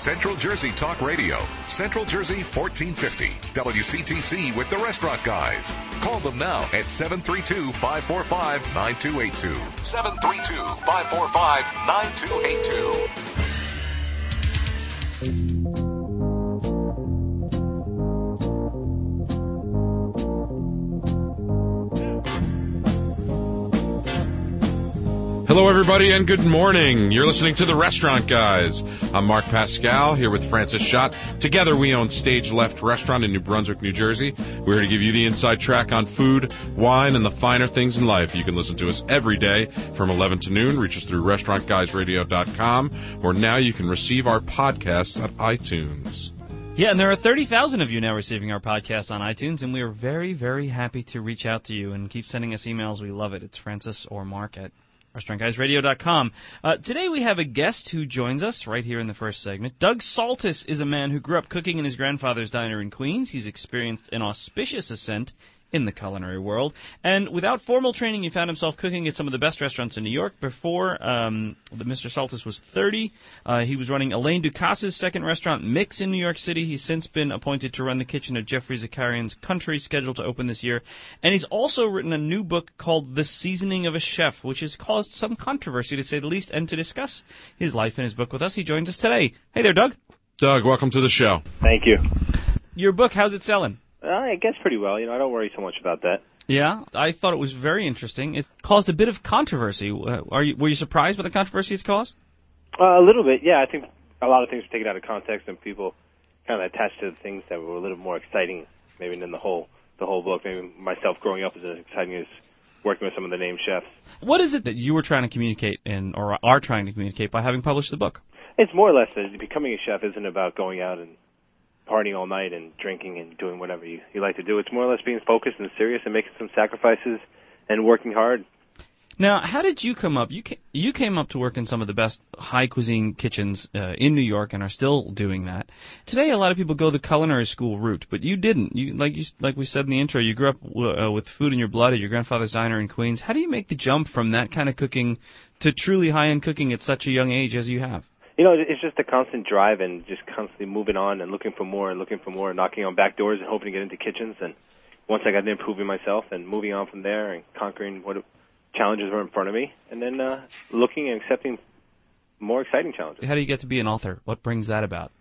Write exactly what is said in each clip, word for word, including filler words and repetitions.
Central Jersey Talk Radio. Central Jersey fourteen fifty. W C T C with the Restaurant Guys. Call them now at seven three two, five four five, nine two eight two. seven three two, five four five, nine two eight two. Hello, everybody, and good morning. You're listening to The Restaurant Guys. I'm Mark Pascal, here with Francis Schott. Together, we own Stage Left Restaurant in New Brunswick, New Jersey. We're here to give you the inside track on food, wine, and the finer things in life. You can listen to us every day from eleven to noon. Reach us through restaurant guys radio dot com, or now you can receive our podcasts at iTunes. Yeah, and there are thirty thousand of you now receiving our podcast on iTunes, and we are very, very happy to reach out to you and keep sending us emails. We love it. It's Francis or Mark at restaurant guys radio dot com. Uh, today we have a guest who joins us right here in the first segment. Doug Saltis is a man who grew up cooking in his grandfather's diner in Queens. He's experienced an auspicious ascent in the culinary world, and without formal training, he found himself cooking at some of the best restaurants in New York. Before um, the Mister Saltis was thirty, uh, he was running Elaine Ducasse's second restaurant, Mix, in New York City. He's since been appointed to run the kitchen at Jeffrey Zakarian's Country, scheduled to open this year. And he's also written a new book called The Seasoning of a Chef, which has caused some controversy, to say the least. And to discuss his life and his book with us, he joins us today. Hey there, Doug. Doug, welcome to the show. Thank you. Your book, how's it selling? Uh, I guess pretty well. You know, I don't worry so much about that. Yeah, I thought it was very interesting. It caused a bit of controversy. Uh, are you, were you surprised by the controversy it's caused? Uh, a little bit, yeah. I think a lot of things were taken out of context, and people kind of attached to things that were a little more exciting, maybe than the whole the whole book. Maybe myself growing up is as exciting as working with some of the name chefs. What is it that you were trying to communicate, in, or are trying to communicate, by having published the book? It's more or less that becoming a chef isn't about going out and partying all night and drinking and doing whatever you, you like to do. It's more or less being focused and serious and making some sacrifices and working hard. Now, how did you come up? You came, you came up to work in some of the best high cuisine kitchens uh, in New York and are still doing that. Today, a lot of people go the culinary school route, but you didn't. You, like you, like we said in the intro, you grew up w- uh, with food in your blood at your grandfather's diner in Queens. How do you make the jump from that kind of cooking to truly high-end cooking at such a young age as you have? You know, it's just a constant drive and just constantly moving on and looking for more and looking for more, knocking on back doors and hoping to get into kitchens. And once I got into improving myself and moving on from there and conquering what challenges were in front of me, and then uh, looking and accepting more exciting challenges. How do you get to be an author? What brings that about?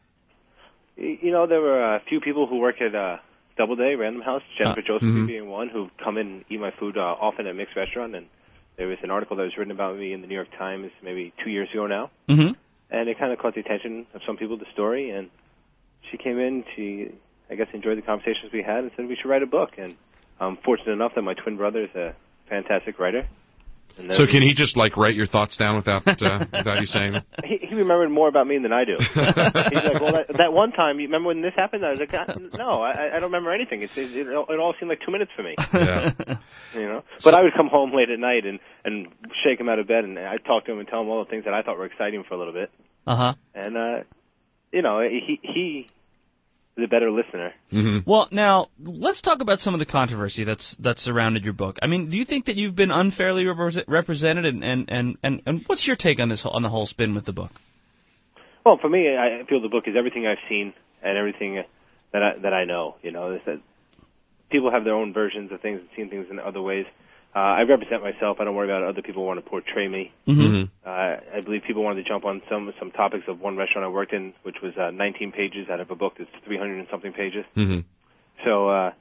You know, there were a few people who work at uh, Doubleday, Random House, Jennifer uh, Joseph mm-hmm. being one, who come in and eat my food uh, often at Mixed Restaurant. And there was an article that was written about me in the New York Times maybe two years ago now. Mm-hmm. And it kind of caught the attention of some people, the story, and she came in, she, I guess, enjoyed the conversations we had and said we should write a book. And I'm fortunate enough that my twin brother is a fantastic writer. And so can he just, like, write your thoughts down without uh, without you saying them? He, he remembered more about me than I do. He's like, well, that, that one time, you remember when this happened? I was like, no, I, I don't remember anything. It, it, it all seemed like two minutes for me. Yeah. You know? But I would come home late at night and, and shake him out of bed, and I'd talk to him and tell him all the things that I thought were exciting for a little bit. Uh-huh. And, uh, you know, he he is a better listener. Mm-hmm. Well, now, let's talk about some of the controversy that's that's surrounded your book. I mean, do you think that you've been unfairly repre- represented, and, and, and, and, and what's your take on this on the whole spin with the book? Well, for me, I feel the book is everything I've seen and everything that I, that I know. You know, that people have their own versions of things and seen things in other ways. Uh, I represent myself. I don't worry about other people want to portray me. Mm-hmm. Uh, I believe people wanted to jump on some some topics of one restaurant I worked in, which was uh, nineteen pages out of a book that's three hundred and something pages. Mm-hmm. So, uh,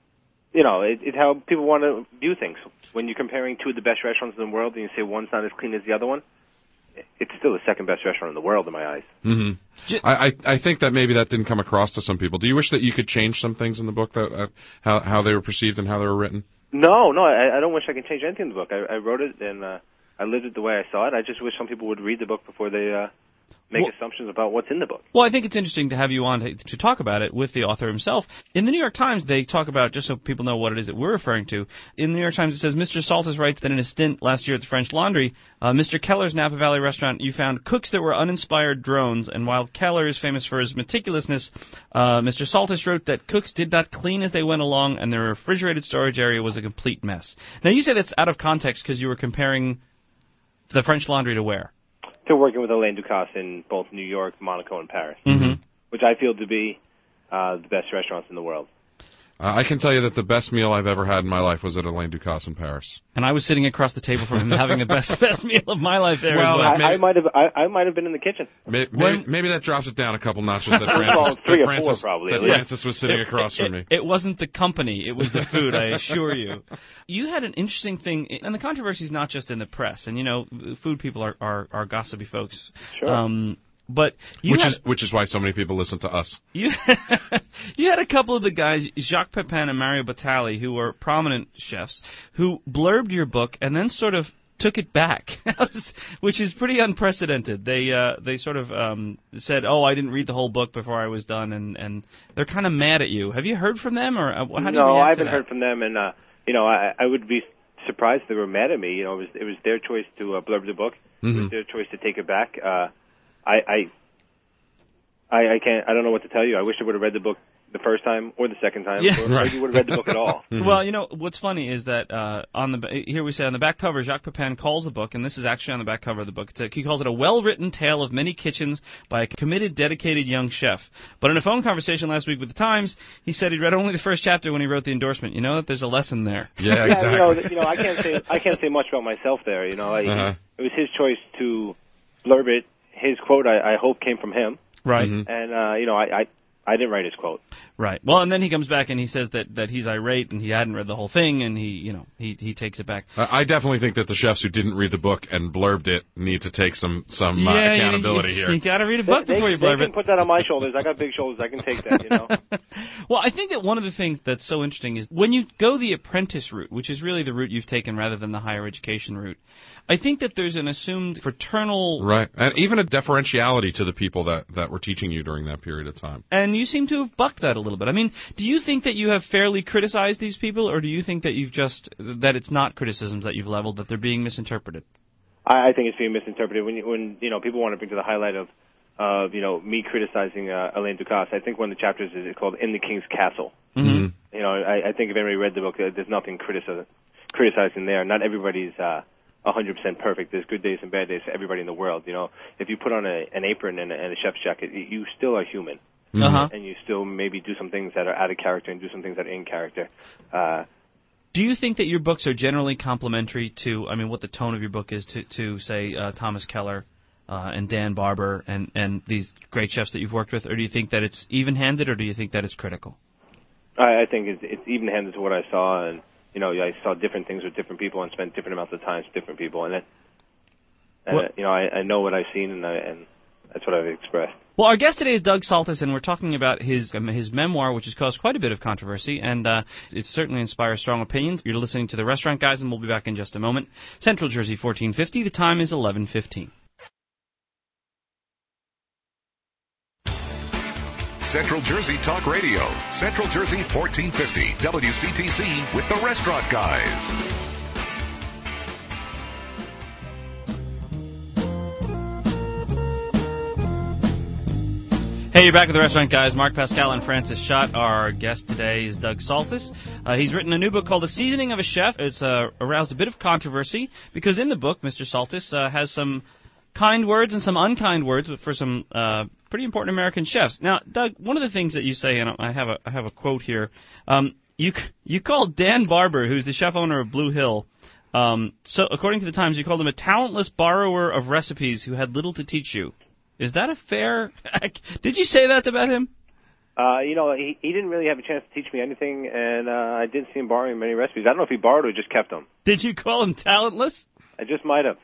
you know, it, it's how people want to view things. When you're comparing two of the best restaurants in the world and you say one's not as clean as the other one, it's still the second best restaurant in the world in my eyes. Mm-hmm. I, I I think that maybe that didn't come across to some people. Do you wish that you could change some things in the book, that uh, how how they were perceived and how they were written? No, no, I, I don't wish I could change anything in the book. I, I wrote it and uh, I lived it the way I saw it. I just wish some people would read the book before they uh, make well, assumptions about what's in the book. Well, I think it's interesting to have you on to, to talk about it with the author himself. In the New York Times, they talk about, just so people know what it is that we're referring to, in the New York Times it says, Mister Saltis writes that in a stint last year at the French Laundry, uh, Mister Keller's Napa Valley restaurant, you found cooks that were uninspired drones, and while Keller is famous for his meticulousness, uh, Mister Saltis wrote that cooks did not clean as they went along, and their refrigerated storage area was a complete mess. Now, you said it's out of context because you were comparing the French Laundry to where? to working with Alain Ducasse in both New York, Monaco, and Paris, Mm-hmm. which I feel to be uh, the best restaurants in the world. Uh, I can tell you that the best meal I've ever had in my life was at Alain Ducasse in Paris. And I was sitting across the table from him having the best best meal of my life there Well, as well. maybe- I, I might have I, I might have been in the kitchen. Maybe, When- maybe that drops it down a couple notches that Well, Francis, three that or four Francis, probably, that at least. Francis was sitting across it, from me. It, it wasn't the company, it was the food, I assure you. You had an interesting thing, and the controversy is not just in the press, and you know, food people are, are, are gossipy folks. Sure. Um, but you Which had, is which is why so many people listen to us. You, you had a couple of the guys, Jacques Pepin and Mario Batali, who were prominent chefs, who blurbed your book and then sort of took it back, which is pretty unprecedented. They uh, they sort of um, said, "Oh, I didn't read the whole book before I was done," and, and they're kind of mad at you. Have you heard from them, or uh, how do you No, react I to haven't that? heard from them, and uh, you know, I, I would be surprised if they were mad at me. You know, it was it was their choice to uh, blurb the book. It was their choice to take it back. Uh, I, I I I can't. I don't know what to tell you. I wish I would have read the book the first time or the second time, Yeah. or Right. maybe would have read the book at all. Well, you know what's funny is that uh, on the here we say on the back cover, Jacques Pepin calls the book, and this is actually on the back cover of the book. It's a, he calls it a well-written tale of many kitchens by a committed, dedicated young chef. But in a phone conversation last week with the Times, he said he'd read only the first chapter when he wrote the endorsement. You know that there's a lesson there. Yeah, Yeah, exactly. you know, th- you know, I can't say I can't say much about myself there. You know, I, Uh-huh. it was his choice to blurb it. His quote, I, I hope, came from him, Right. Mhm. and uh, you know, I, I I didn't write his quote. Right. Well, and then he comes back and he says that, that he's irate and he hadn't read the whole thing, and he you know he he takes it back. I I definitely think that the chefs who didn't read the book and blurbed it need to take some some uh, yeah, accountability you, here. You got to read a book they, before you they blurb can it. put that on my shoulders. I got big shoulders. I can take that. You know. Well, I think that one of the things that's so interesting is when you go the apprentice route, which is really the route you've taken rather than the higher education route, I think that there's an assumed fraternal... Right, and even a deferentiality to the people that, that were teaching you during that period of time. And you seem to have bucked that a little bit. I mean, do you think that you have fairly criticized these people, or do you think that you've just... that it's not criticisms that you've leveled, that they're being misinterpreted? I, I think it's being misinterpreted when you, when you know people want to bring to the highlight of of you know me criticizing uh, Alain Ducasse. I think one of the chapters is called "In the King's Castle." Mm-hmm. You know, I, I think if anybody read the book, uh, there's nothing critici- criticizing there. Not everybody's uh, one hundred percent perfect. There's good days and bad days for everybody in the world. You know, if you put on a, an apron and a, and a chef's jacket, you, you still are human, Uh-huh. and you still maybe do some things that are out of character and do some things that are in character. Uh, Do you think that your books are generally complementary to, I mean, what the tone of your book is to, to say, uh, Thomas Keller uh, and Dan Barber and, and these great chefs that you've worked with, or do you think that it's even-handed, or do you think that it's critical? I, I think it's, it's even-handed to what I saw, and you know, I saw different things with different people and spent different amounts of time with different people, and it, and Well- uh, you know, I, I know what I've seen, and I, and that's what I've expressed. Well, our guest today is Doug Saltis, and we're talking about his um, his memoir, which has caused quite a bit of controversy, and uh, it certainly inspires strong opinions. You're listening to The Restaurant Guys, and we'll be back in just a moment. Central Jersey, fourteen fifty. The time is eleven fifteen. Central Jersey Talk Radio. Central Jersey fourteen fifty. W C T C with the Restaurant Guys. Hey, you're back with The Restaurant Guys. Mark Pascal and Francis Schott. Our guest today is Doug Saltis. Uh, he's written a new book called The Seasoning of a Chef. It's uh, aroused a bit of controversy because in the book, Mister Saltis uh, has some kind words and some unkind words for some uh, pretty important American chefs. Now, Doug, one of the things that you say, and I have a I have a quote here. Um, you you called Dan Barber, who's the chef owner of Blue Hill. Um, so, according to the Times, you called him a talentless borrower of recipes who had little to teach you. Is that a fair... Did you say that about him? Uh, you know, he, he didn't really have a chance to teach me anything, and uh, I did see him borrowing many recipes. I don't know if he borrowed or just kept them. Did you call him talentless? I just might have.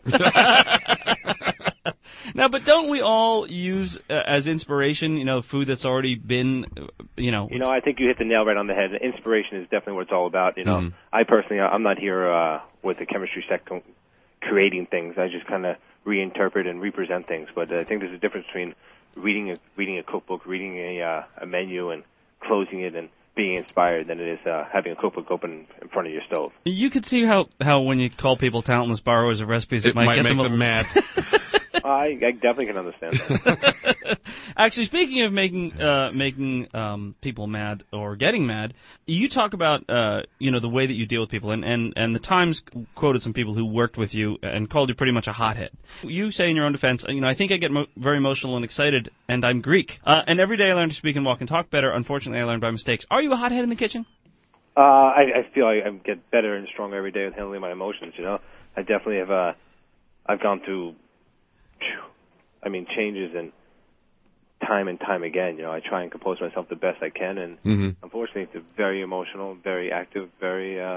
Now, but don't we all use uh, as inspiration, you know, food that's already been, uh, you know... You know, I think you hit the nail right on the head. Inspiration is definitely what it's all about. You know, Mhm. I personally, I'm not here uh, with the chemistry set co- creating things. I just kind of reinterpret and represent things. But I think there's a difference between reading a reading a cookbook, reading a uh, a menu, and closing it and being inspired than it is uh, having a cookbook open in front of your stove. You could see how, how when you call people talentless borrowers of recipes, it, It might get make them, a- them mad. I, I definitely can understand that. Actually, speaking of making uh, making um, people mad or getting mad, you talk about uh, you know the way that you deal with people, and, and, and the Times quoted some people who worked with you and called you pretty much a hothead. You say in your own defense, you know, I think I get mo- very emotional and excited, and I'm Greek. Uh, and every day I learn to speak and walk and talk better. Unfortunately, I learn by mistakes. Are you a hothead in the kitchen? Uh, I, I feel I, I get better and stronger every day with handling my emotions. You know, I definitely have. Uh, I've gone through, I mean, changes and time and time again. You know, I try and compose myself the best I can, and mm-hmm. unfortunately, it's a very emotional, very active, very, uh,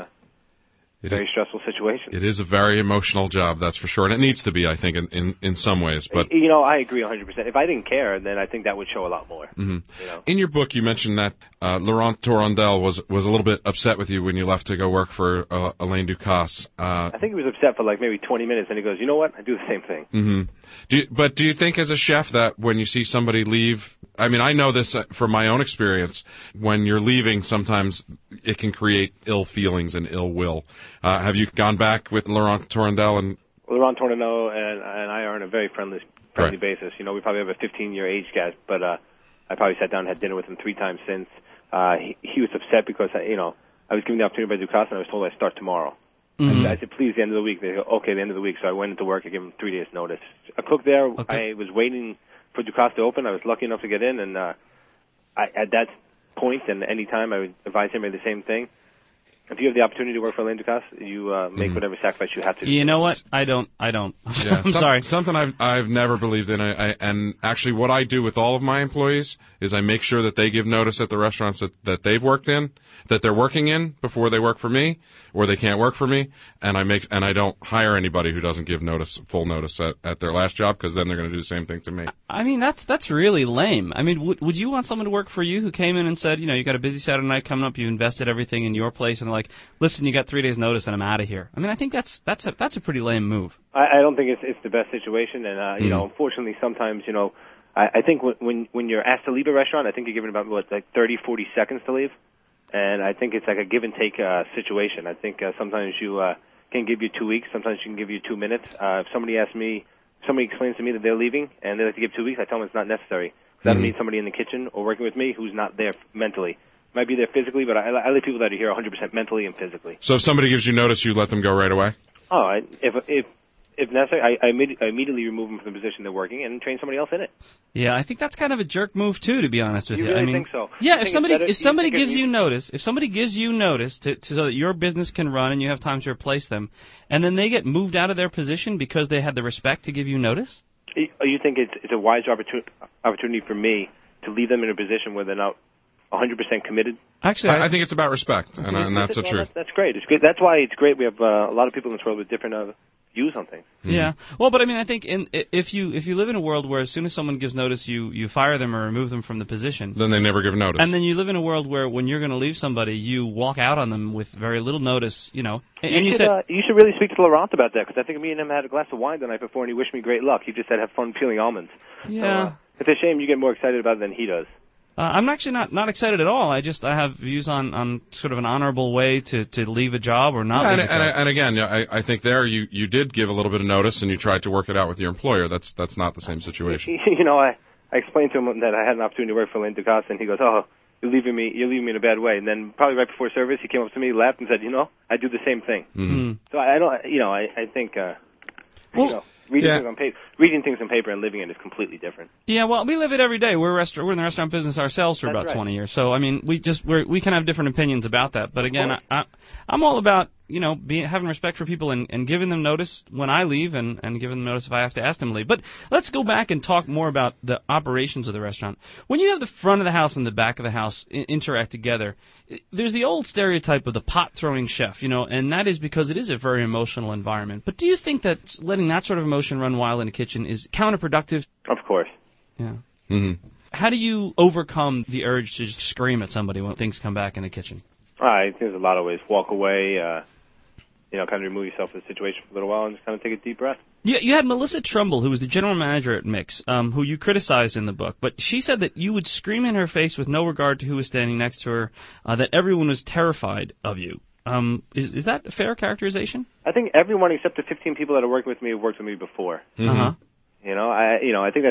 it very is, stressful situation. It is a very emotional job, that's for sure, and it needs to be, I think, in, in, in some ways. But you know, I agree one hundred percent. If I didn't care, then I think that would show a lot more. Mm-hmm. You know? In your book, you mentioned that uh, Laurent Tourondel was was a little bit upset with you when you left to go work for uh, Alain Ducasse. Uh, I think he was upset for like maybe twenty minutes, and he goes, "You know what? I do the same thing." Mm-hmm. Do you, but do you think, as a chef, that when you see somebody leave, I mean, I know this from my own experience. When you're leaving, sometimes it can create ill feelings and ill will. Uh, have you gone back with Laurent Tourondel and? Laurent Tourondel and and I are on a very friendly friendly right. basis. You know, we probably have a fifteen-year age gap, but uh, I probably sat down and had dinner with him three times since. Uh, he, he was upset because you know I was given the opportunity by Ducasse, and I was told I'd start tomorrow. Mm-hmm. I, I said, please, the end of the week. They go, okay, the end of the week. So I went into work. I gave him three days' notice. I cooked there. Okay. I was waiting for Ducasse to open. I was lucky enough to get in, and uh, I, at that point and any time, I would advise him to do the same thing. If you have the opportunity to work for Alain Ducasse, you uh, make mm-hmm. whatever sacrifice you have to. You know what? I don't. I don't. Yeah, I'm some, sorry. Something I've I've never believed in. I, I, and actually, what I do with all of my employees is I make sure that they give notice at the restaurants that, that they've worked in, that they're working in before they work for me, or they can't work for me. And I make and I don't hire anybody who doesn't give notice, full notice at, at their last job, because then they're going to do the same thing to me. I mean, that's that's really lame. I mean, would would you want someone to work for you who came in and said, you know, you got a busy Saturday night coming up, you invested everything in your place, and they're like, listen, you got three days notice and I'm out of here. I mean, I think that's that's a that's a pretty lame move. I, I don't think it's it's the best situation, and uh, you mm. know, unfortunately, sometimes you know, I, I think when, when when you're asked to leave a restaurant, I think you're given about what like thirty, forty seconds to leave, and I think it's like a give and take uh, situation. I think uh, sometimes you uh, can give you two weeks, sometimes you can give you two minutes. Uh, if somebody asks me, somebody explains to me that they're leaving and they like to give two weeks, I tell them it's not necessary. Because mm. I don't need somebody in the kitchen or working with me who's not there mentally. Might be there physically, but I, I like people that are here one hundred percent mentally and physically. So if somebody gives you notice, you let them go right away? Oh, I, if if if necessary, I, I, imme- I immediately remove them from the position they're working in and train somebody else in it. Yeah, I think that's kind of a jerk move too, to be honest with you. You really I mean, think so? Yeah, I if think somebody better, if somebody you gives you notice, if somebody gives you notice to, to so that your business can run and you have time to replace them, and then they get moved out of their position because they had the respect to give you notice. You think it's it's a wise opportunity opportunity for me to leave them in a position where they're not one hundred percent committed? Actually, I, I think it's about respect, and, and that's the well, truth. That's, that's great. It's great. That's why it's great. We have uh, a lot of people in this world with different uh, views on things. Mm-hmm. Yeah. Well, but I mean, I think in, if you if you live in a world where as soon as someone gives notice, you, you fire them or remove them from the position. Then they never give notice. And then you live in a world where when you're going to leave somebody, you walk out on them with very little notice, you know. And you, you should, said uh, you should really speak to Laurent about that, because I think me and him had a glass of wine the night before, and he wished me great luck. He just said have fun peeling almonds. Yeah. So, uh, it's a shame you get more excited about it than he does. Uh, I'm actually not, not excited at all. I just I have views on, on sort of an honorable way to, to leave a job or not yeah, leave and, a job. And, and again, yeah, I, I think there you, you did give a little bit of notice and you tried to work it out with your employer. That's that's not the same situation. You know, I, I explained to him that I had an opportunity to work for Alain Ducasse, and he goes, "Oh, you're leaving me you're leaving me in a bad way." And then probably right before service, he came up to me, laughed, and said, "You know, I do the same thing." Mm-hmm. So I don't, you know, I, I think, uh, well, you know. Reading, yeah. things on paper, reading things on paper and living it is completely different. Yeah, well, we live it every day. We're restaur- we're in the restaurant business ourselves for That's about right. twenty years. So I mean, we just we're, we can have different opinions about that. But again, I, I, I'm all about you know being having respect for people and, and giving them notice when I leave and, and giving them notice if I have to ask them to leave. But let's go back and talk more about the operations of the restaurant. When you have the front of the house and the back of the house I- interact together, there's the old stereotype of the pot-throwing chef, you know, and that is because it is a very emotional environment. But do you think that letting that sort of emotion run wild in a kitchen is counterproductive? Of course. Yeah. Mm-hmm. How do you overcome the urge to just scream at somebody when things come back in the kitchen? I think there's a lot of ways. Walk away, uh, you know, kind of remove yourself from the situation for a little while and just kind of take a deep breath. You, you had Melissa Trumbull, who was the general manager at Mix, um, who you criticized in the book, but she said that you would scream in her face with no regard to who was standing next to her, uh, that everyone was terrified of you. Um, is, is that a fair characterization? I think everyone except the fifteen people that are working with me have worked with me before. Mm-hmm. Uh-huh. You know, I you know I think that's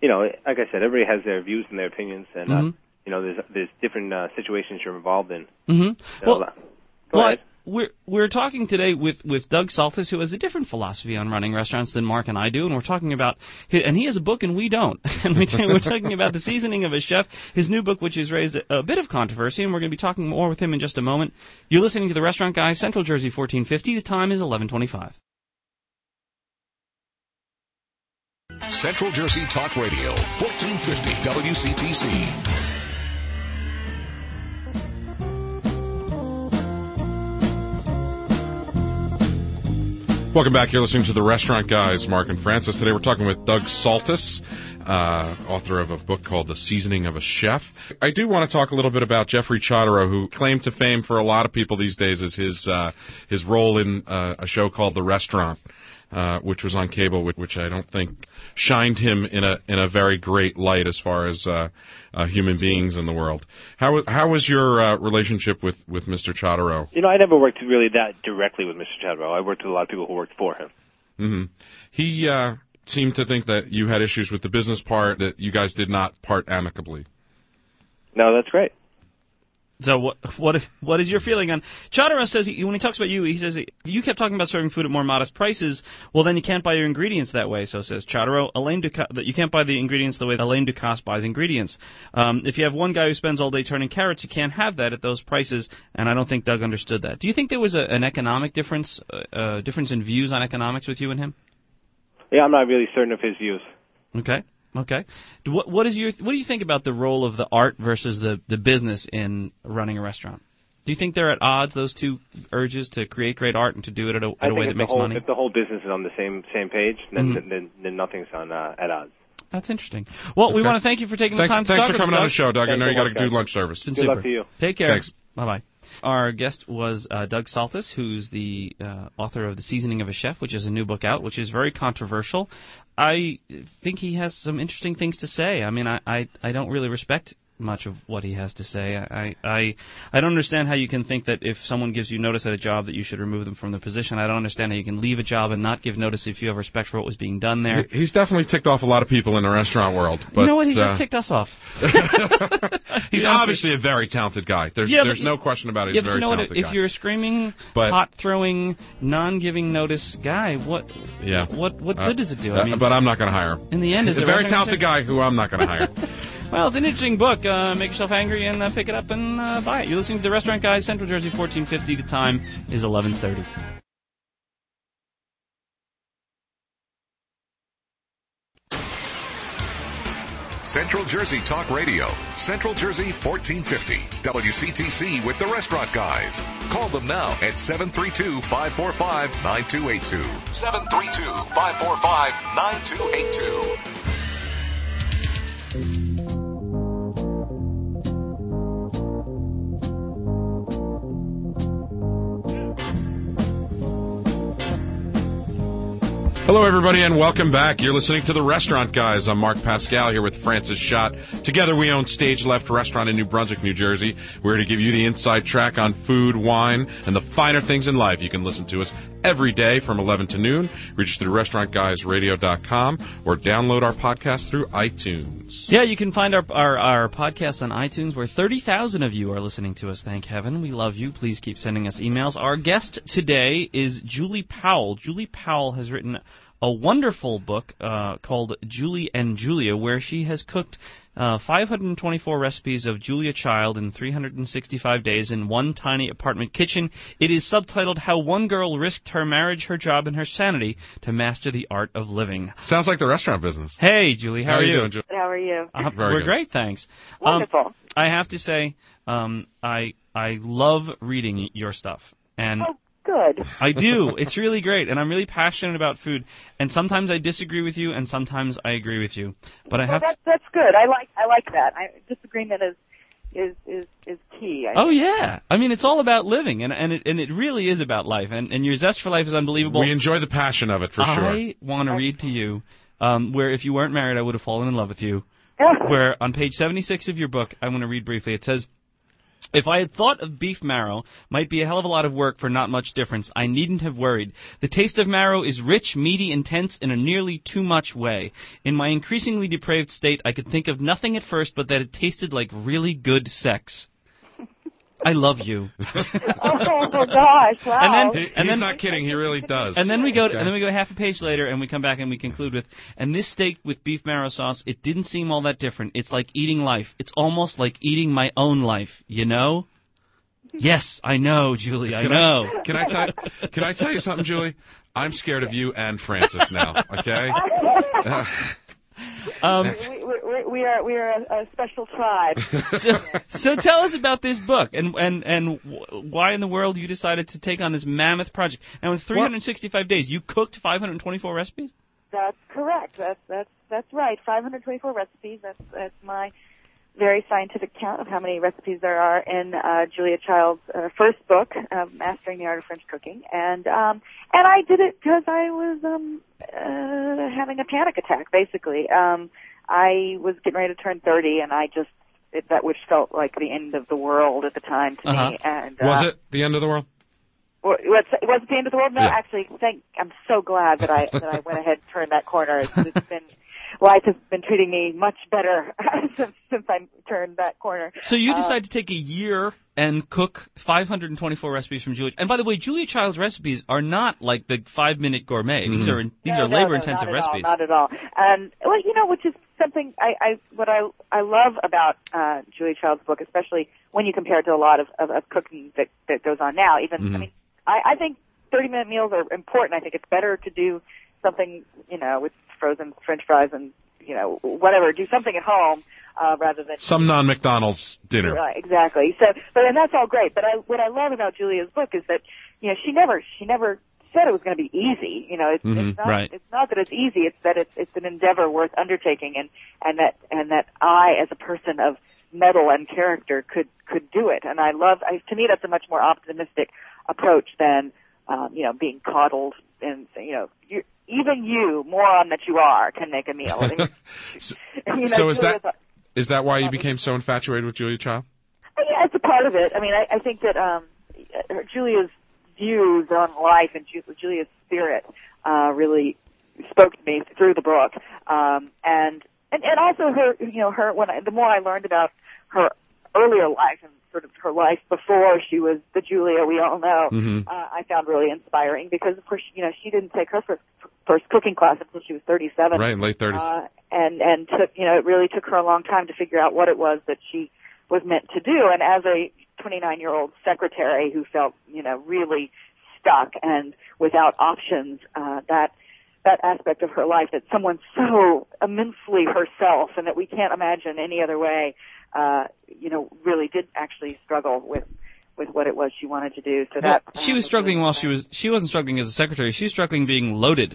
you know, like I said, everybody has their views and their opinions, and Mm-hmm. uh, you know, there's there's different uh, situations you're involved in. Mm-hmm. So, Well, uh, go well, ahead. We're we're talking today with, with Doug Saltis, who has a different philosophy on running restaurants than Mark and I do, and we're talking about his, and he has a book and we don't, and we, we're talking about the seasoning of a chef, his new book, which has raised a, a bit of controversy, and we're going to be talking more with him in just a moment. You're listening to the Restaurant Guys, Central Jersey, fourteen fifty. The time is eleven twenty-five. Central Jersey Talk Radio, fourteen fifty W C T C. Welcome back. You're listening to the Restaurant Guys, Mark and Francis. Today we're talking with Doug Saltis, uh, author of a book called The Seasoning of a Chef. I do want to talk a little bit about Jeffrey Chodorow, who claimed to fame for a lot of people these days as his uh, his role in uh, a show called The Restaurant, uh, which was on cable, which I don't think shined him in a in a very great light as far as uh, uh, human beings in the world. How how was your uh, relationship with, with Mister Chodorow? You know, I never worked really that directly with Mister Chodorow. I worked with a lot of people who worked for him. Mm-hmm. He uh, seemed to think that you had issues with the business part, that you guys did not part amicably. No, that's great. So what what what is your feeling on Chodorow says he, when he talks about you, he says you kept talking about serving food at more modest prices. Well, then you can't buy your ingredients that way. So says Chodorow, Alain Ducasse, that you can't buy the ingredients the way Alain Ducasse buys ingredients. Um, if you have one guy who spends all day turning carrots, you can't have that at those prices. And I don't think Doug understood that. Do you think there was a, an economic difference, uh, uh, difference in views on economics with you and him? Yeah, I'm not really certain of his views. Okay. Okay. What what is your what do you think about the role of the art versus the, the business in running a restaurant? Do you think they're at odds, those two urges to create great art and to do it at a, at a way that makes whole, money? If the whole business is on the same same page, then Mm-hmm. then, then nothing's on uh, at odds. That's interesting. Well, Okay. we want to thank you for taking Thanks, the time to thanks talk for with us, coming on Doug. the show, Doug. I Thanks know so you got to much, do guys. lunch service. It's been Good super. luck to you. Take care. Thanks. Bye-bye. Our guest was uh, Doug Saltis, who's the uh, author of The Seasoning of a Chef, which is a new book out, which is very controversial. I think he has some interesting things to say. I mean, I, I, I don't really respect much of what he has to say. I, I I don't understand how you can think that if someone gives you notice at a job that you should remove them from the position. I don't understand how you can leave a job and not give notice if you have respect for what was being done there. He's definitely ticked off a lot of people in the restaurant world. But, you know what? He's uh, just ticked us off. He's obviously a very talented guy. There's Yeah, there's but- no question about it. He's Yeah, a but very you know what? talented If guy. you're a screaming, But- pot-throwing, non-giving notice guy, what yeah. what what Uh, good does it do? I uh, mean, but I'm not going to hire him. in the end, is He's a the very restaurant talented gonna guy who I'm not going to hire. say- Well, it's an interesting book. Uh, make yourself angry and uh, pick it up and uh, buy it. You're listening to the Restaurant Guys, Central Jersey, fourteen fifty. The time is eleven thirty. Central Jersey Talk Radio, Central Jersey fourteen fifty, W C T C with the Restaurant Guys. Call them now at seven three two, five four five, nine two eight two. seven three two, five four five, nine two eight two. Hello, everybody, and welcome back. You're listening to The Restaurant Guys. I'm Mark Pascal here with Francis Schott. Together, we own Stage Left Restaurant in New Brunswick, New Jersey. We're here to give you the inside track on food, wine, and the finer things in life. You can listen to us every day from eleven to noon. Reach us through restaurant guys radio dot com or download our podcast through iTunes. Yeah, you can find our, our, our podcast on iTunes, where thirty thousand of you are listening to us. Thank heaven. We love you. Please keep sending us emails. Our guest today is Julie Powell. Julie Powell has written a wonderful book uh, called Julie and Julia, where she has cooked uh, five hundred twenty-four recipes of Julia Child in three hundred sixty-five days in one tiny apartment kitchen. It is subtitled How One Girl Risked Her Marriage, Her Job, and Her Sanity to Master the Art of Living. Sounds like the restaurant business. Hey, Julie, how, How are you you? doing, Julie? How are you? Uh, Very we're good. great, thanks. Wonderful. Um, I have to say, um, I I love reading your stuff, and Oh, good. I do. It's really great, and I'm really passionate about food. And sometimes I disagree with you, and sometimes I agree with you. But I Well, have. that's that's good. I like I like that. I, disagreement is is is is key. I Oh think. yeah, I mean it's all about living, and and it and it really is about life, and and your zest for life is unbelievable. We enjoy the passion of it, for sure. I want to read to you, um, where if you weren't married, I would have fallen in love with you. Where on page seventy-six of your book, I want to read briefly. It says, If I had thought of beef marrow might be a hell of a lot of work for not much difference, I needn't have worried. The taste of marrow is rich, meaty, intense in a nearly too much way. In my increasingly depraved state, I could think of nothing at first but that it tasted like really good sex. I love you. Oh my gosh! Wow. And then, He, and he's then, not kidding. He really does. And then we go, Okay. and then we go half a page later, and we come back and we conclude with, and this steak with beef marrow sauce, it didn't seem all that different. It's like eating life. It's almost like eating my own life. You know? Yes, I know, Julie. I Can know. I, can I tell, can I tell you something, Julie? I'm scared of you and Francis now. Okay. Uh, Um, we, we, we are we are a, a special tribe. so, so tell us about this book and and and w- why in the world you decided to take on this mammoth project. Now, in three hundred sixty-five days, you cooked five hundred twenty-four recipes? That's correct. That's that's that's right. five hundred twenty-four recipes. That's that's my very scientific count of how many recipes there are in uh, Julia Child's uh, first book, uh, Mastering the Art of French Cooking, and um, and I did it because I was um, uh, having a panic attack. Basically, um, I was getting ready to turn thirty, and I just it, that which felt like the end of the world at the time to Uh-huh. me. And uh, was it the end of the world? Well, was it was it the end of the world? No, Yeah. actually, thank. I'm so glad that I that I went ahead and turned that corner. It's, it's been life has been treating me much better since since I turned that corner. So you Uh, decided to take a year and cook five hundred twenty-four recipes from Julia. And by the way, Julia Child's recipes are not like the five-minute gourmet. These Mhm. are these no, are no, labor-intensive no, not recipes. At all, not at all. And well, you know, which is something I, I what I I love about uh, Julia Child's book, especially when you compare it to a lot of, of, of cooking that that goes on now. Even Mhm. I mean, I, I think thirty-minute meals are important. I think it's better to do something, you know, with frozen French fries and you know whatever. Do something at home uh, rather than Some non-McDonald's dinner. Right, exactly. So, but and that's all great. But I, what I love about Julia's book is that you know she never she never said it was going to be easy. You know, it's, Mhm, it's not right. it's not that it's easy. It's that it's it's an endeavor worth undertaking, and and that and that I, as a person of mettle and character, could could do it. And I love. I, to me, that's a much more optimistic approach than um, you know being coddled and you know you, even you, moron that you are, can make a meal. I mean, So, you know, so is Julia's that a- is that why you became so infatuated with Julia Child? Yeah, it's a part of it. I mean, I, I think that um, Julia's views on life and Ju- Julia's spirit uh, really spoke to me through the book, um, and, and and also her, you know, her. When I, the more I learned about her earlier life and sort of her life before she was the Julia we all know, Mhm. uh, I found really inspiring because, of course, you know, she didn't take her first first cooking class until she was thirty-seven. Right, late thirties. Uh, and and took you know it really took her a long time to figure out what it was that she was meant to do. And as a twenty-nine-year-old secretary who felt you know really stuck and without options, uh, that that aspect of her life that someone so immensely herself and that we can't imagine any other way, uh, you know, really did actually struggle with. with what it was she wanted to do. So Well, that she was struggling while she was she wasn't struggling as a secretary. She was struggling being loaded,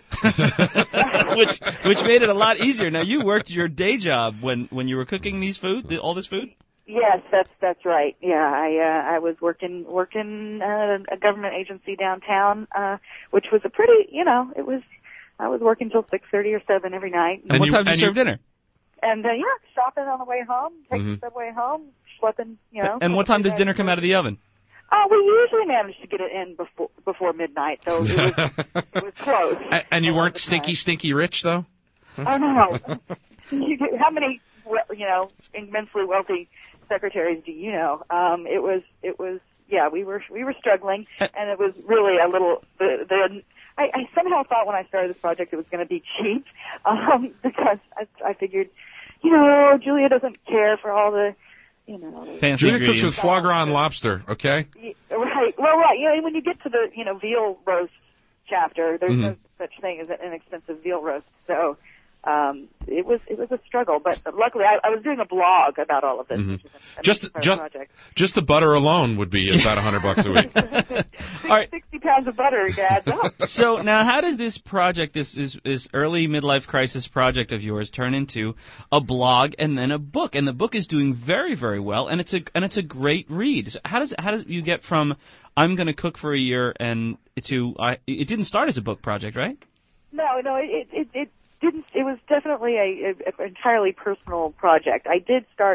which which made it a lot easier. Now you worked your day job when when you were cooking these food, the, all this food. Yes, that's that's right. Yeah, I uh, I was working working at a government agency downtown, uh, which was a pretty you know it was I was working till six thirty or seven every night. And, And what you- time did and you serve you- dinner? And uh, yeah, shopping on the way home, taking Mhm. the subway home, schlepping, you know. And what time does dinner come out of the oven? Uh, we usually manage to get it in before before midnight, so it was it was close. A- and you a lot weren't of the stinky, time. stinky rich, though? Oh no! You get- How many we- you know immensely wealthy secretaries do you know? Um, it was it was yeah we were we were struggling, and it was really a little the the. I, I somehow thought when I started this project it was going to be cheap, um, because I, I figured, you know, Julia doesn't care for all the, you know. Fancy Julia cooks with ingredients. foie gras and lobster, okay? y- Right. Well, right. You know, when you get to the, you know, veal roast chapter, there's no such thing as an inexpensive veal roast. So, um, it was it was a struggle, but luckily I, I was doing a blog about all of this, Mhm. which is a, a Just, major part just, of the project. just the butter alone would be about a hundred bucks a week. All right. Sixty pounds of butter adds up. So now, how does this project, this this, this early midlife crisis project of yours, turn into a blog and then a book? And the book is doing very, very well, and it's a and it's a great read. So how does how does you get from I'm going to cook for a year and to I? It didn't start as a book project, right? No, no, it it it didn't. It was definitely a, a, a entirely personal project. I did start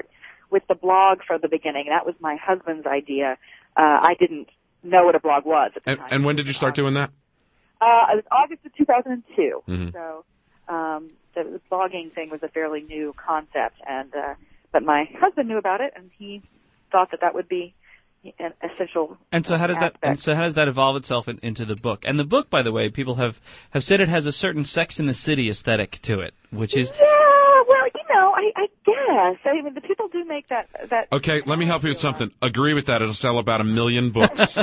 with the blog from the beginning. That was my husband's idea. Uh, I didn't know what a blog was at the and, time. and when did you start doing that? Uh, it was August of two thousand two. Mm-hmm. So um, the, the blogging thing was a fairly new concept, and uh, but my husband knew about it, and he thought that that would be an essential. And so how does aspect. that and so how does that evolve itself in, into the book? And the book, by the way, people have, have said it has a certain Sex in the City aesthetic to it, which is yeah. Well, you know, I, I guess I mean the people do make that that. Okay, let me help you with something. Agree with that. It'll sell about a million books.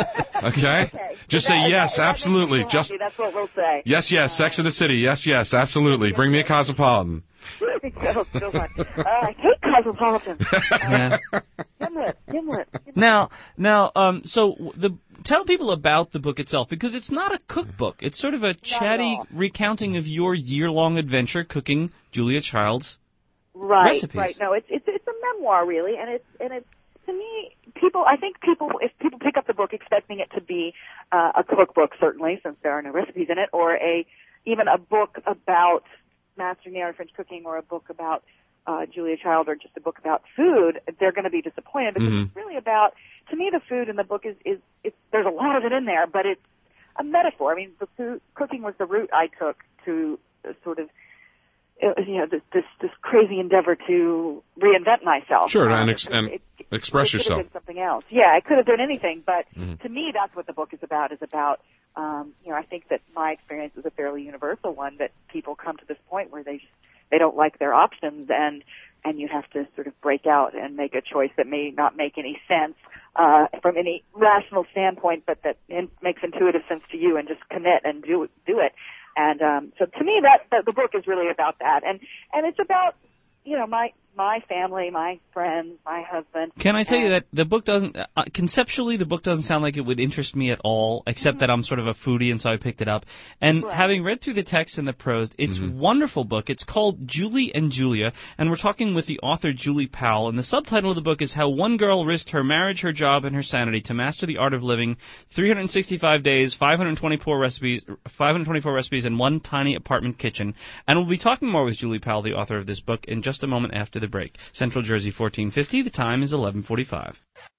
Okay? Okay. Just That- say yes, that- that makes absolutely. people Just happy. That's what we'll say. yes, yes. Sex in the City. Yes, yes, absolutely. Bring me a Cosmopolitan. so, so much. Uh, I hate Cosmopolitan. yeah. Gimlet, Gimlet. Now, now, um, so the tell people about the book itself, because it's not a cookbook. It's sort of a chatty all. recounting of your year-long adventure cooking Julia Child's Right, recipes. right. No, it's it's it's a memoir really, and it's and it's to me, people. I think people, if people pick up the book expecting it to be uh, a cookbook, certainly since there are no recipes in it, or a even a book about mastering the art of French cooking, or a book about uh, Julia Child, or just a book about food, they're going to be disappointed because Mm-hmm. it's really about. To me, the food in the book is is it's, there's a lot of it in there, but it's a metaphor. I mean, the food cooking was the route I took to uh, sort of. You know, this, this this crazy endeavor to reinvent myself. Sure, Um, and, ex- it- and it- express it could yourself. have been something else. Yeah, I could have done anything, but Mm-hmm. to me, that's what the book is about. Is about, um, you know, I think that my experience is a fairly universal one. That people come to this point where they just, they don't like their options, and and you have to sort of break out and make a choice that may not make any sense uh, from any rational standpoint, but that in, makes intuitive sense to you, and just commit and do do it. And um, so to me, that, that the book is really about that, and and it's about, you know, my my family, my friends, my husband. Can I tell you and- that the book doesn't, uh, conceptually, the book doesn't sound like it would interest me at all, except that I'm sort of a foodie, and so I picked it up. And Right. having read through the text and the prose, it's a Mhm. wonderful book. It's called Julie and Julia, and we're talking with the author Julie Powell, and the subtitle of the book is How One Girl Risked Her Marriage, Her Job, and Her Sanity to Master the Art of Living, three hundred sixty-five days, five hundred twenty-four recipes, five hundred twenty-four recipes, and one tiny apartment kitchen. And we'll be talking more with Julie Powell, the author of this book, in just a moment after the break. Central Jersey fourteen fifty. The time is eleven forty-five.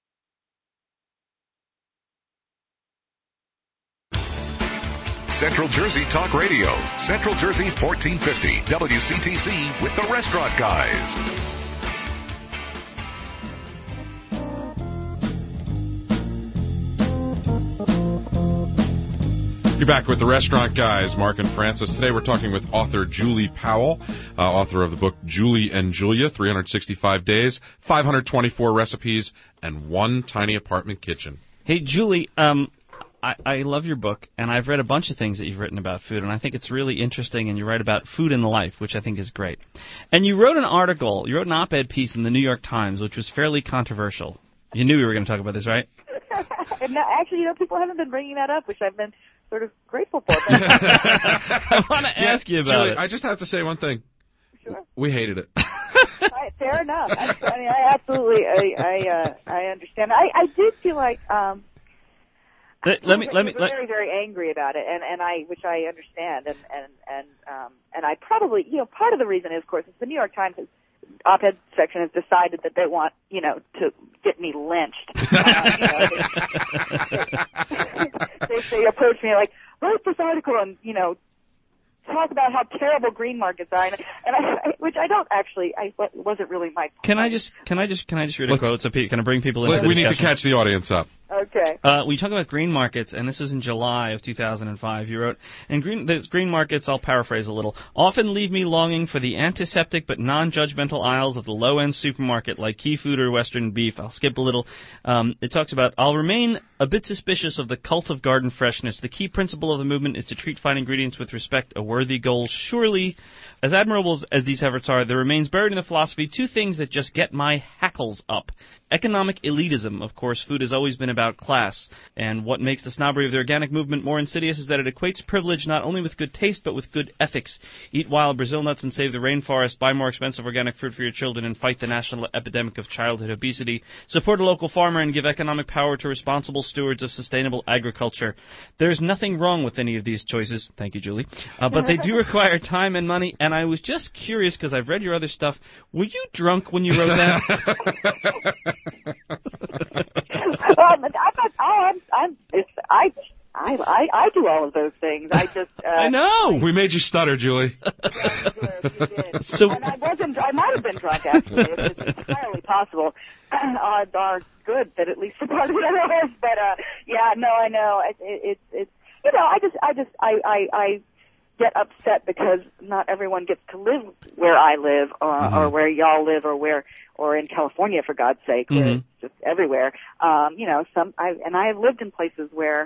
Central Jersey Talk Radio. Central Jersey fourteen fifty. W C T C with the Restaurant Guys. You're back with the Restaurant Guys, Mark and Francis. Today we're talking with author Julie Powell, uh, author of the book Julie and Julia, three hundred sixty-five days, five hundred twenty-four recipes, and one tiny apartment kitchen. Hey, Julie, um, I, I love your book, and I've read a bunch of things that you've written about food, and I think it's really interesting, and you write about food in life, which I think is great. And you wrote an article, you wrote an op-ed piece in the New York Times, which was fairly controversial. You knew we were going to talk about this, right? and now, actually, you know, people haven't been bringing that up, which I've been sort of grateful for. I want to ask you about Julie, it. I just have to say one thing. Sure. We hated it. Right, fair enough. I, I mean, I absolutely, I, I, uh, I understand. I, I did feel like, um, let, let me, let me, I was let, very, very angry about it, and, and I, which I understand, and, and, and, um, and I probably, you know, part of the reason is, of course, is the New York Times has, op-ed section has decided that they want, you know, to get me lynched. Uh, you know, they, they, they approach me like, write this article and, you know, talk about how terrible green markets are, and, and I, I, which I don't actually, I wasn't really my point. can I just, can I just, can I just read a Let's- quote so pe- can I bring people into Let- the we need to discussion? catch the audience up. Okay. Uh, we talk about green markets, and this was in July of two thousand five. You wrote, and green, these green markets, I'll paraphrase a little, often leave me longing for the antiseptic but non-judgmental aisles of the low-end supermarket like Key Food or Western Beef. I'll skip a little. Um, it talks about, I'll remain a bit suspicious of the cult of garden freshness. The key principle of the movement is to treat fine ingredients with respect, a worthy goal. Surely, as admirable as these efforts are, there remains buried in the philosophy two things that just get my hackles up. Economic elitism. Of course, food has always been about class. And what makes the snobbery of the organic movement more insidious is that it equates privilege not only with good taste, but with good ethics. Eat wild Brazil nuts and save the rainforest, buy more expensive organic fruit for your children, and fight the national epidemic of childhood obesity. Support a local farmer and give economic power to responsible stewards of sustainable agriculture. There's nothing wrong with any of these choices. Thank you, Julie. Uh, but they do require time and money, and and I was just curious because I've read your other stuff. Were you drunk when you wrote that? um, I'm not, oh, I'm, I'm, it's, I, I, I, I do all of those things. I just. Uh, I know. We made you stutter, Julie. Yes, you did. So, and I wasn't. I might have been drunk actually. It's, it's entirely possible. Odds are good that at least for part of it I was. But uh, yeah, no, I know. It, it, it's it's you know I just I just I, I I get upset because not everyone gets to live where I live or, mm-hmm. or where y'all live or where or in California for God's sake, where mm-hmm. it's just everywhere. Um, you know, some I and I have lived in places where.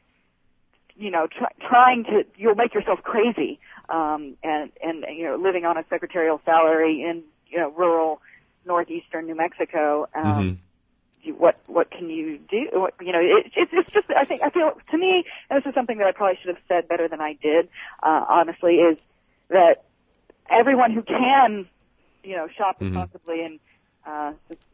You know, try, trying to, you'll make yourself crazy, um, and, and, you know, living on a secretarial salary in, you know, rural northeastern New Mexico, um, mm-hmm. you, what, what can you do? What, you know, it, it's, it's just, I think, I feel, to me, and this is something that I probably should have said better than I did, uh, honestly, is that everyone who can, you know, shop mm-hmm. responsibly and, uh,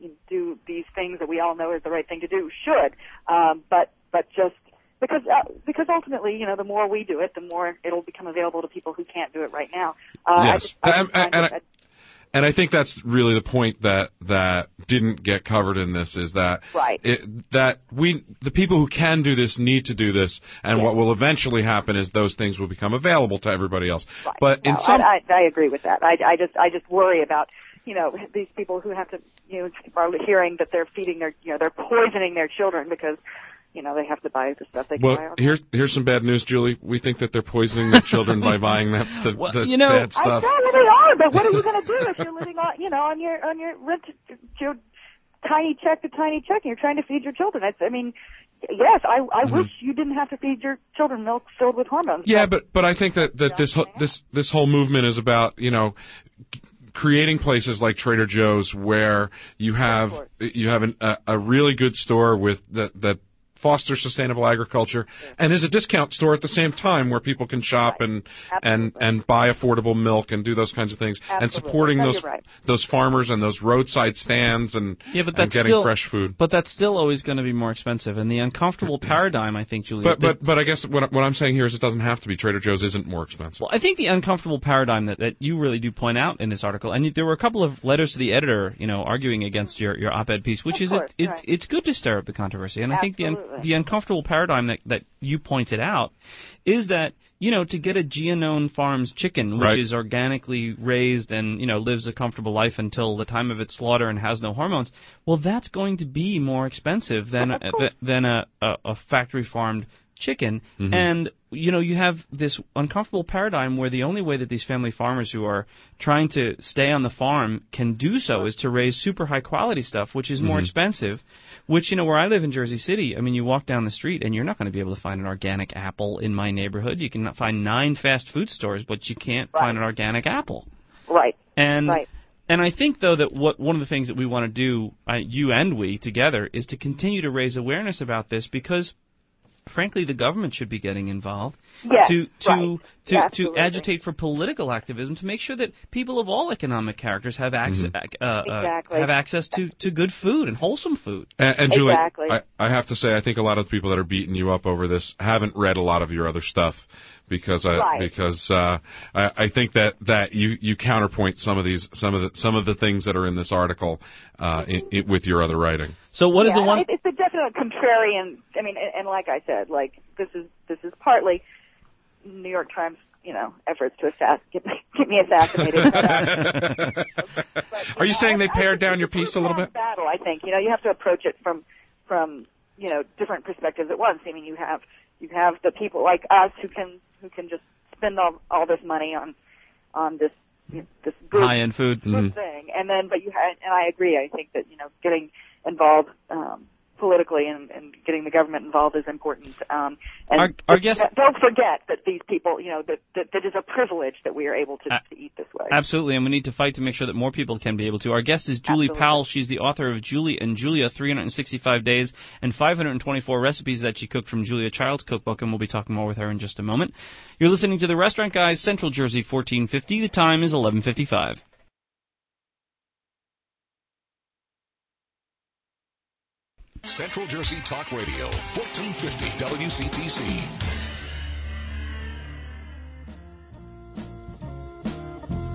do these things that we all know is the right thing to do should, um, but, but just, Because uh, because ultimately, you know, the more we do it, the more it'll become available to people who can't do it right now. Uh, yes, I just, I and, and, and, I, and I think that's really the point that that didn't get covered in this is that right. it, that we the people who can do this need to do this, and yes. what will eventually happen is those things will become available to everybody else. Right. But no, in some, I, I, I agree with that. I, I just I just worry about. You know, these people who have to, you know, are hearing that they're feeding their, you know, they're poisoning their children because, you know, they have to buy the stuff they can well, buy. Well, here's here's some bad news, Julie. We think that they're poisoning their children by buying that the, well, the you know, bad stuff. I know they are, but what are you going to do if you're living on, you know, on your on your rent, your tiny check to tiny check, and you're trying to feed your children? It's, I mean. Yes, I, I mm-hmm. wish you didn't have to feed your children milk filled with hormones. Yeah, but but I think that, that this ho- this this whole movement is about, you know, creating places like Trader Joe's where you have you have an, a, a really good store with that that fosters sustainable agriculture yeah. and is a discount store at the same time where people can shop right. and Absolutely. and and buy affordable milk and do those kinds of things. Absolutely. And supporting no, those right. those farmers and those roadside stands and, yeah, but and that's getting still, fresh food. But that's still always going to be more expensive. And the uncomfortable paradigm, I think, Julie. But but but I guess what what I'm saying here is it doesn't have to be. Trader Joe's isn't more expensive. Well, I think the uncomfortable paradigm that, that you really do point out in this article, and there were a couple of letters to the editor, you know, arguing against your, your op-ed piece, which of is course, it, right. it's it's good to stir up the controversy. And Absolutely. I think the un, the uncomfortable paradigm that, that you pointed out is that, you know, to get a Giannone Farms chicken, which right. is organically raised and, you know, lives a comfortable life until the time of its slaughter and has no hormones, well, that's going to be more expensive than a, than a, a, a factory farmed chicken. Mm-hmm. And, you know, you have this uncomfortable paradigm where the only way that these family farmers who are trying to stay on the farm can do so is to raise super high quality stuff, which is more mm-hmm. expensive. Which, you know, where I live in Jersey City, I mean, you walk down the street and you're not going to be able to find an organic apple in my neighborhood. You can find nine fast food stores, but you can't right. find an organic apple. Right. And right. and I think, though, that what one of the things that we want to do, uh, you and we together, is to continue to raise awareness about this because, frankly, the government should be getting involved yes, to to right. to, yeah, to agitate for political activism to make sure that people of all economic characters have access mm-hmm. uh, exactly. uh, have access to, to good food and wholesome food. And, and Julie, exactly. I, I have to say, I think a lot of the people that are beating you up over this haven't read a lot of your other stuff. Because I right. because uh, I, I think that, that you, you counterpoint some of these some of the some of the things that are in this article uh, in, in, with your other writing. So what yeah, is the one? It's a definite contrarian. I mean, and, and like I said, like this is this is partly New York Times, you know, efforts to assass- get, me, get me assassinated. but, uh, but, are you know, saying I, they I pared down your piece a little bit? Battle, I think. You know, you have to approach it from from you know different perspectives at once. I mean, you have you have the people like us who can who can just spend all, all this money on on this you know, this good, high-end food good mm-hmm. thing, and then but you had, and I agree. I think that you know getting involved um, politically and, and getting the government involved is important. Um, and our, our guest, don't forget that these people, you know, that, that that is a privilege that we are able to, uh, to eat this way. Absolutely, and we need to fight to make sure that more people can be able to. Our guest is Julie Absolutely. Powell. She's the author of Julie and Julia, three hundred sixty-five Days and five hundred twenty-four Recipes that she cooked from Julia Child's cookbook, and we'll be talking more with her in just a moment. You're listening to The Restaurant Guys, Central Jersey, fourteen fifty. The time is eleven fifty-five. Central Jersey Talk Radio, fourteen fifty W C T C.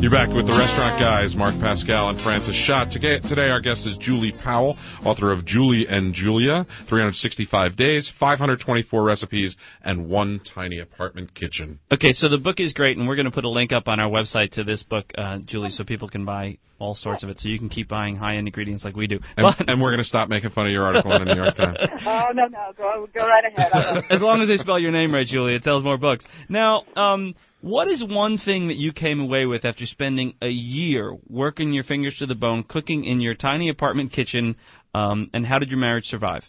You're back with the Restaurant Guys, Mark Pascal and Francis Schott. Today our guest is Julie Powell, author of Julie and Julia, three hundred sixty-five days, five hundred twenty-four recipes, and one tiny apartment kitchen. Okay, so the book is great, and we're going to put a link up on our website to this book, uh, Julie, so people can buy all sorts of it, so you can keep buying high-end ingredients like we do. And, but, and we're going to stop making fun of your article in the New York Times. Oh, no, no, go, go right ahead. As long as they spell your name right, Julie, it sells more books. Now, um... what is one thing that you came away with after spending a year working your fingers to the bone, cooking in your tiny apartment kitchen, um, and how did your marriage survive?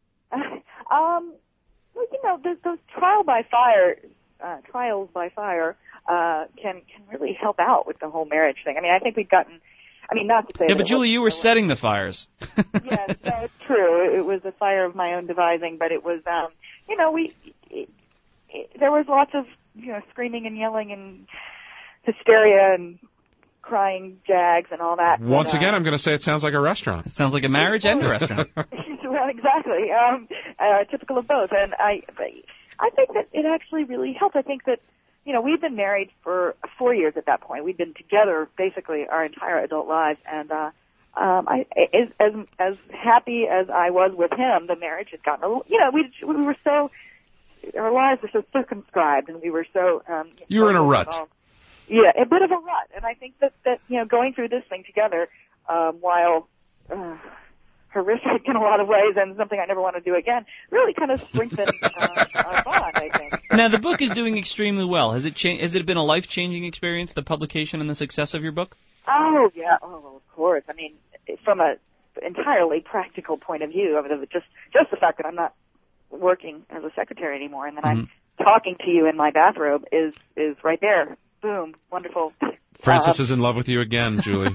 Um, well, you know, those, those trial by fire, uh, trials by fire, uh, can can really help out with the whole marriage thing. I mean, I think we've gotten. I mean, not to say. Yeah, that but Julie, you were setting the fires. Yes, no, it's true. It was a fire of my own devising, but it was, um, you know, we. It, it, there was lots of, you know, screaming and yelling and hysteria and crying jags and all that. Once but, uh, again, I'm going to say it sounds like a restaurant. It sounds like a marriage and a restaurant. Well, exactly. Um, uh, typical of both. And I, I think that it actually really helped. I think that, you know, we've been married for four years at that point. We've been together basically our entire adult lives. And, uh, um, I, as, as, as happy as I was with him, the marriage had gotten a little, you know, we, we were so, our lives were so circumscribed and we were so, um, you were in a rut. Involved. Yeah, a bit of a rut. And I think that, that, you know, going through this thing together, um, while, uh, horrific in a lot of ways and something I never want to do again, really kind of strengthened uh, our bond, I think. Now, the book is doing extremely well. Has it cha- Has it been a life-changing experience, the publication and the success of your book? Oh, yeah. Oh, of course. I mean, from a entirely practical point of view, I mean, just, just the fact that I'm not working as a secretary anymore and that mm-hmm. I'm talking to you in my bathrobe is, is right there. Boom. Wonderful. Francis uh, is in love with you again, Julie.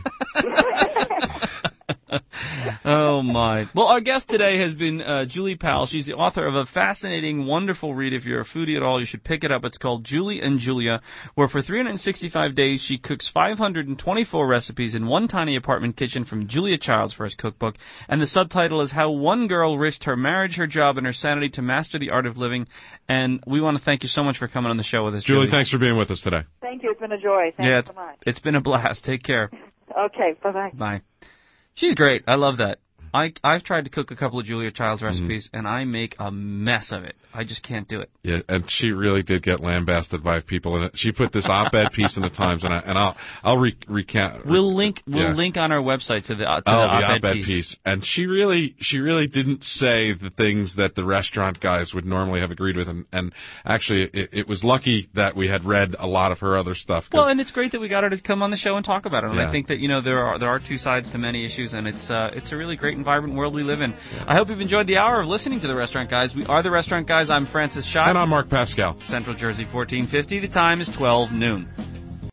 Oh, my. Well, our guest today has been uh, Julie Powell. She's the author of a fascinating, wonderful read. If you're a foodie at all, you should pick it up. It's called Julie and Julia, where for three hundred sixty-five days she cooks five hundred twenty-four recipes in one tiny apartment kitchen from Julia Child's first cookbook. And the subtitle is How One Girl Risked Her Marriage, Her Job, and Her Sanity to Master the Art of Living. And we want to thank you so much for coming on the show with us, Julie. Julie, thanks for being with us today. Thank you. It's been a joy. Thank yeah, you so much. It's been a blast. Take care. Okay. Bye-bye. Bye. She's great. I love that. I, I've tried to cook a couple of Julia Child's recipes, mm-hmm. and I make a mess of it. I just can't do it. Yeah, and she really did get lambasted by people. And she put this op-ed piece in the Times, and, I, and I'll I'll re- recount. We'll link we'll yeah. link on our website to the to oh, the, the op-ed, op-ed piece. piece. And she really she really didn't say the things that the restaurant guys would normally have agreed with. And, and actually, it, it was lucky that we had read a lot of her other stuff. Well, and it's great that we got her to come on the show and talk about it. And yeah. I think that you know there are there are two sides to many issues, and it's uh, it's a really great and vibrant world we live in. I hope you've enjoyed the hour of listening to the Restaurant Guys. We are the Restaurant Guys. I'm Francis Schott. And I'm Mark Pascal. Central Jersey fourteen fifty. The time is twelve noon.